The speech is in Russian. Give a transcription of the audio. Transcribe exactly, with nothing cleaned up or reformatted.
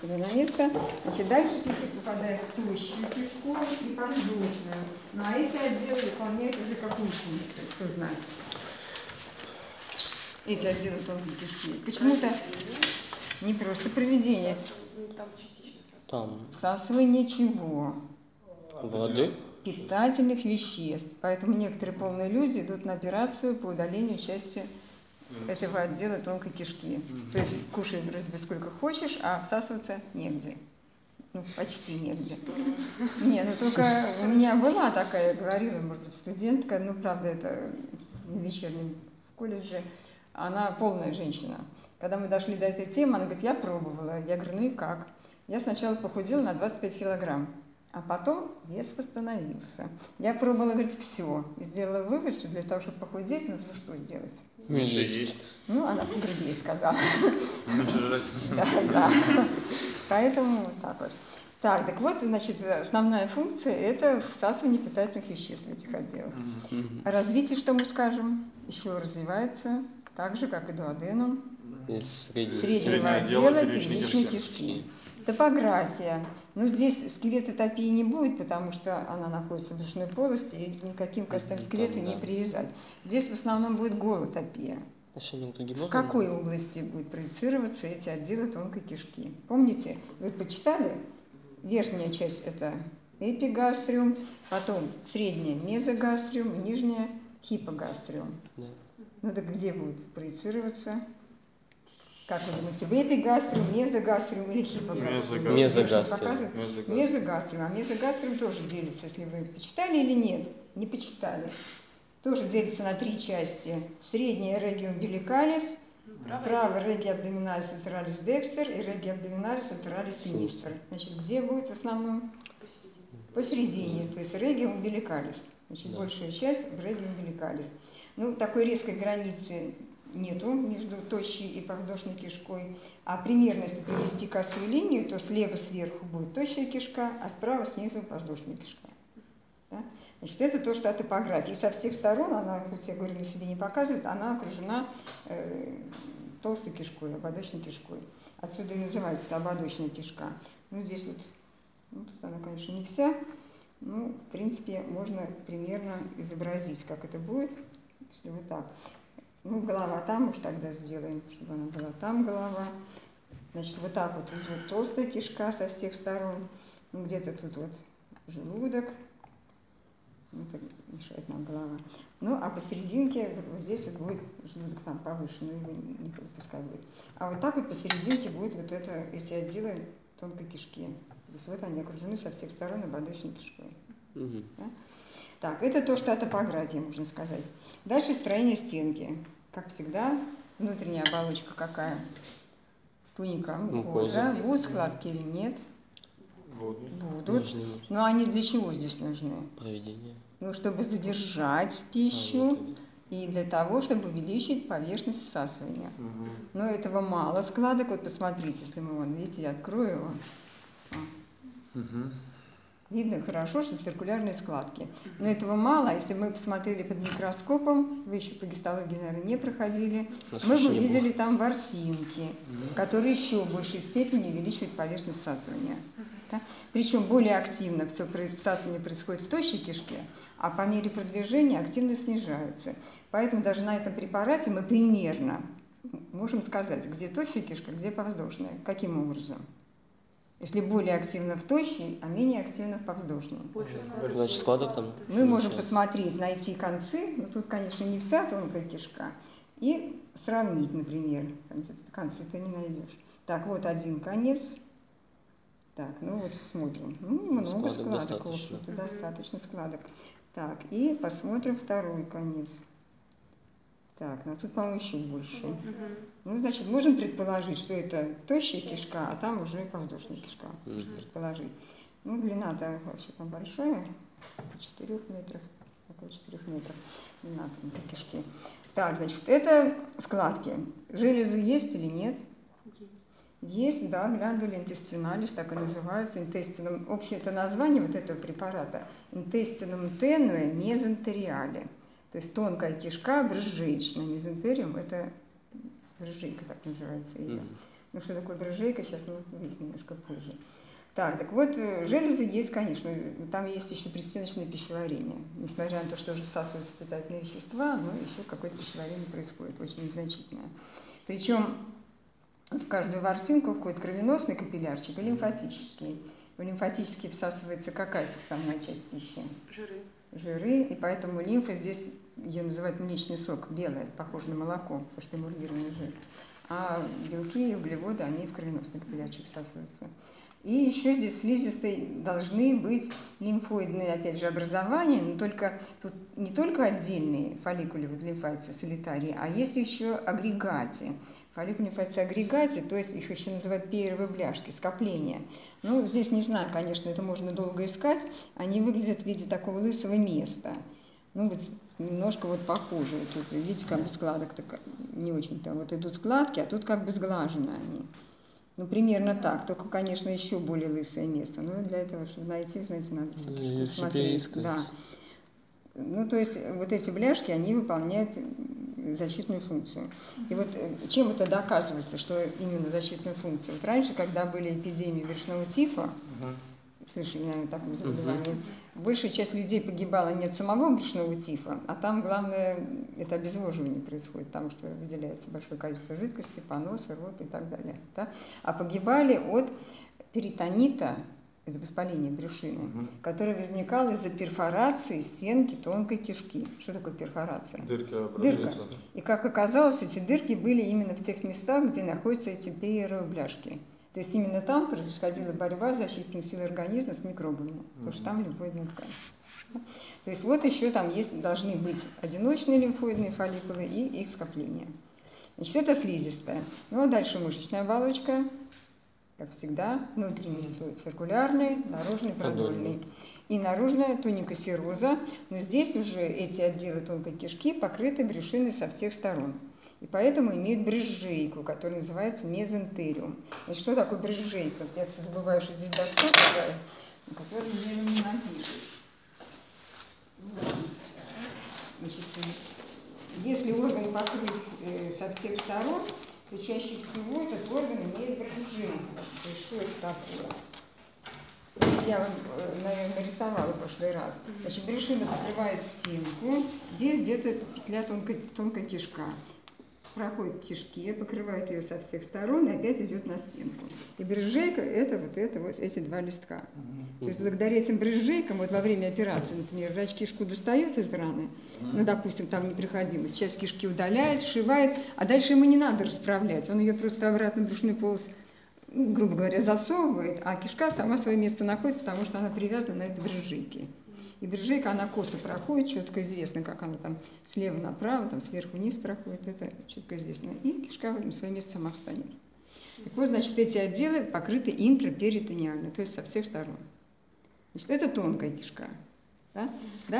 на место. Значит, дальше кишек попадает в тощую кишку и подвздошную. Ну а эти отделы выполняют уже какую функцию, кто знает? Эти отделы тонкой кишки. Почему-то не просто проведение. Там частично Там всасывание чего? воды. Питательных веществ. Поэтому некоторые полные люди идут на операцию по удалению части этого отдела тонкой кишки. То есть кушай вроде бы сколько хочешь, а всасываться негде. Ну, почти негде. Не, ну только у меня была такая, говорила, может быть, студентка, ну, правда, это в вечернем колледже, она полная женщина. Когда мы дошли до этой темы, она говорит, я пробовала. Я говорю, ну и как? Я сначала похудела на двадцать пять килограмм, а потом вес восстановился. Я пробовала, говорит, все. И сделала вывод, что для того, чтобы похудеть, нужно что сделать? Меньше есть. Ну, она погребей сказала. Меньше жрать. Да, да. Поэтому вот так вот. Так, так вот, значит, основная функция – это всасывание питательных веществ в этих отделах. Развитие, что мы скажем, еще развивается так же, как и дуоденум среднего отдела первичной кишки. Топография. Ну, здесь скелетотопии не будет, потому что она находится в брюшной полости, и никаким костям скелета не привязать. Здесь в основном будет голотопия. В какой области будут проецироваться эти отделы тонкой кишки? Помните, вы почитали? Верхняя часть – это эпигастриум, потом средняя – мезогастриум, нижняя – хипогастриум. Да. Ну так где будет проецироваться? Как вы думаете, в эпигастриум, мезогастриум или хипогастриум? Мезогастриум. Мезогастриум. А мезогастриум тоже делится, если вы почитали или нет? Не почитали. Тоже делится на три части. Средняя регио умбиликалис, правый регио абдоминалис латералис декстер и регио абдоминалис латералис синистер. Значит, где будет в основном? Посередине, то есть регио умбиликалис. Значит, да. Большая часть в регио умбиликалис. Ну, такой резкой границы нету между тощей и подвздошной кишкой. А примерно, если провести косую линию, то слева сверху будет тощая кишка, а справа снизу подвздошная кишка. Да? Значит, это то, что от топографии. И со всех сторон, она, хоть я говорю, на себе не показывает, она окружена э, толстой кишкой, ободочной кишкой. Отсюда и называется ободочная кишка. Ну, здесь вот, ну, тут она, конечно, не вся. Ну, в принципе, можно примерно изобразить, как это будет, если вот так. Ну, голова там уж тогда сделаем, чтобы она была там голова. Значит, вот так вот идет толстая кишка со всех сторон. Ну, где-то тут вот желудок. Это мешает нам голова. Ну, а посерединке, вот здесь вот будет желудок там повыше, но его не пускай будет. А вот так вот посерединке будет вот это, эти отделы тонкой кишки. То есть вот они окружены со всех сторон ободочной кишкой. Угу. Да? Так, это то, что от топографии, можно сказать. Дальше строение стенки. Как всегда, внутренняя оболочка какая? Туника, мукоза. Будут складки или нет? Будут. Но они для чего здесь нужны? Проведение. Ну, чтобы задержать пищу и для того, чтобы увеличить поверхность всасывания. Угу. Но этого мало складок. Вот посмотрите, если мы, вон, видите, я открою его. Угу. Видно хорошо, что циркулярные складки. Но этого мало. Если мы посмотрели под микроскопом, вы еще по гистологии, наверное, не проходили, мы бы видели там ворсинки, которые еще в большей степени увеличивают поверхность всасывания. Да? Причем более активно все всасывание происходит в тощей кишке, а по мере продвижения активность снижается. Поэтому даже на этом препарате мы примерно можем сказать, где тощая кишка, где подвздошная. Каким образом? Если более активно в тощей, а менее активно в подвздошной. Значит, складок там. Мы можем посмотреть, найти концы, но тут, конечно, не вся тонкая кишка, и сравнить, например. Концы ты не найдешь. Так, вот один конец. Так, ну вот смотрим. Ну, много складок, складок в общем-то, достаточно складок. Так, и посмотрим второй конец. Так, ну тут, по-моему, еще больше. Uh-huh. Ну, значит, можем предположить, что это тощая кишка, а там уже подвздошная кишка. Uh-huh. Можно предположить. Ну, длина-то вообще там большая, четырех метров, около четырех метров длина тонкой кишки. Так, значит, это складки. Железы есть или нет? Есть. Есть, да, гландули интестиналис, так и называется, интестином. Общее это название вот этого препарата интестином тенуэ мезентериале. То есть тонкая кишка брызжеечная. Мезентериум – это брызжейка, так называется ее. Mm-hmm. Ну, что такое брюжейка, сейчас мы выясним немножко позже. Так, так вот, железы есть, конечно, там есть еще пристеночное пищеварение. Несмотря на то, что уже всасываются питательные вещества, но еще какое-то пищеварение происходит, очень незначительное. Причем в каждую ворсинку входит кровеносный капиллярчик и лимфатический. В лимфатический всасывается какая составная часть пищи? Жиры. Жиры, и поэтому лимфа здесь, ее называют млечный сок, белый, похож на молоко, потому что эмульгированный жир. А белки и углеводы, они в кровеносный капиллярчик всасываются. И еще здесь слизистой должны быть лимфоидные, опять же, образования, но только тут не только отдельные фолликули в лимфатице солитарии, а есть еще агрегаты. Фолликули в лимфатице агрегате, то есть их еще называют перьевые бляшки, скопления. Ну, здесь не знаю, конечно, это можно долго искать. Они выглядят в виде такого лысого места. Ну, вот немножко вот похоже. Тут, видите, как бы складок не очень-то. Вот идут складки, а тут как бы сглажены они. Ну, примерно так, только, конечно, еще более лысое место. Но для этого, чтобы найти, знаете, надо все смотреть. Да. Ну, то есть вот эти бляшки, они выполняют защитную функцию. И вот чем это доказывается, что именно защитная функция? Вот раньше, когда были эпидемии брюшного тифа, uh-huh. слышали, наверное, такое заболевание, uh-huh. большая часть людей погибала не от самого брюшного тифа, а там главное это обезвоживание происходит, потому что выделяется большое количество жидкости, понос, рот и так далее. Да? А погибали от перитонита, это воспаление брюшины, угу. которое возникало из-за перфорации стенки тонкой кишки. Что такое перфорация? Дырки Дырка. И как оказалось, эти дырки были именно в тех местах, где находятся эти перьевые бляшки. То есть именно там происходила борьба защитных сил организма с микробами, угу. потому что там лимфоидная ткань. То есть вот еще там есть, должны быть одиночные лимфоидные фолликулы и их скопления. Значит, это слизистая. Ну а дальше мышечная оболочка. Как всегда, внутренний циркулярный, наружный продольный. И наружная туникосероза, но здесь уже эти отделы тонкой кишки покрыты брюшиной со всех сторон. И поэтому имеют брюшейку, которая называется мезентериум. Значит, что такое брюшейка? Я все забываю, что здесь доска такая, на которой не напишешь. Значит, если орган покрыт со всех сторон, то чаще всего этот орган имеет брюшейку. То есть что это такое? Я вам, наверное, нарисовала в прошлый раз. Значит, брюшина покрывает стенку, здесь где-то петля тонкой, тонкая кишка. Проходит к кишке, покрывает ее со всех сторон и опять идет на стенку. И брюшейка – это вот, это вот эти два листка. Mm-hmm. То есть благодаря этим брюшейкам, вот во время операции, например, врач кишку достает из раны, mm-hmm. ну, допустим, там непроходимость, часть кишки удаляет, сшивает, а дальше ему не надо расправлять, он ее просто обратно в брюшной полость, грубо говоря, засовывает, а кишка сама свое место находит, потому что она привязана на этой брюшейке. И брюшейка, она косо проходит, четко известно, как она там слева направо, там сверху вниз проходит, это четко известно. И кишка в этом свое место сама встанет. Так вот, значит, эти отделы покрыты интраперитониально, то есть со всех сторон. Значит, это тонкая кишка. Да?